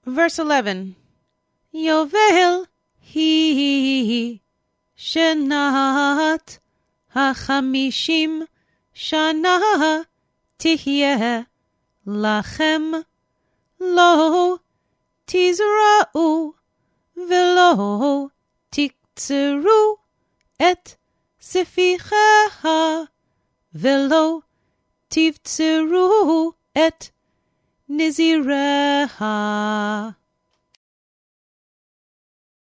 Verse 11. Yovel hi shenat hachamishim shana tihyeh lachem lo tizra'u velo tiktzru et seficheha velo tivtzru et nizireha.